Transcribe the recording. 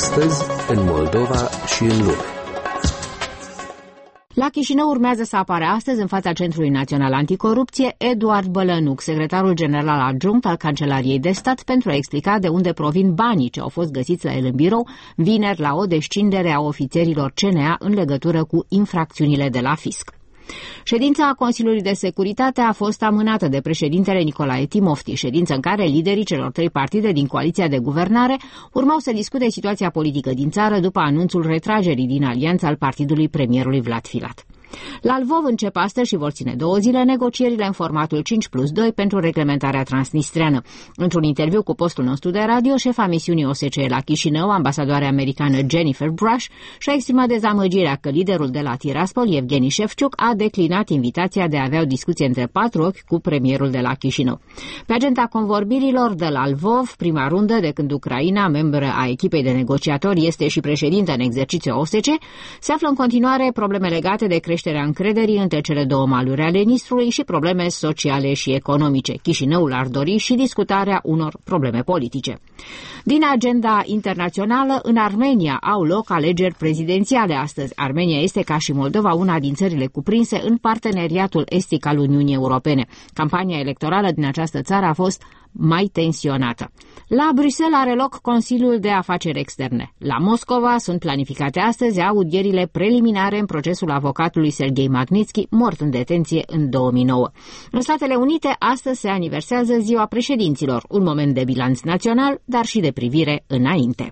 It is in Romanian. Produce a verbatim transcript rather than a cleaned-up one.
Astăzi, în Moldova și în lume. La Chișinău urmează să apară astăzi în fața Centrului Național Anticorupție Eduard Bălănuc, secretarul general adjunct al Cancelariei de Stat, pentru a explica de unde provin banii ce au fost găsiți la el în birou vineri la o descindere a ofițerilor C N A în legătură cu infracțiunile de la fisc. Ședința Consiliului de Securitate a fost amânată de președintele Nicolae Timofti, ședință în care liderii celor trei partide din coaliția de guvernare urmau să discute situația politică din țară după anunțul retragerii din alianță al partidului premierului Vlad Filat. La Lvov încep astăzi și vor ține două zile negocierile în formatul cinci plus doi pentru reglementarea transnistreană. Într-un interviu cu postul nostru de radio, șefa misiunii O S C E la Chișinău, ambasadoarea americană Jennifer Brush, și-a exprimat dezamăgirea că liderul de la Tiraspol, Evgeni Șefciuc, a declinat invitația de a avea o discuție între patru ochi cu premierul de la Chișinău. Pe agenda convorbirilor de la Lvov, prima rundă de când Ucraina, membră a echipei de negociatori, este și președintă în exercițiu O S C E, se află în continuare probleme legate de creșterea încrederii între cele două maluri ale Nistrului și probleme sociale și economice. Chișinăul ar dori și discutarea unor probleme politice. Din agenda internațională, în Armenia au loc alegeri prezidențiale astăzi. Armenia este, ca și Moldova, una din țările cuprinse în parteneriatul estic al Uniunii Europene. Campania electorală din această țară a fost mai tensionată. La Bruxelles are loc Consiliul de Afaceri Externe. La Moscova sunt planificate astăzi audierile preliminare în procesul avocatului Serghei Magnitsky, mort în detenție în două mii nouă. În Statele Unite, astăzi se aniversează Ziua Președinților, un moment de bilanț național, dar și de privire înainte.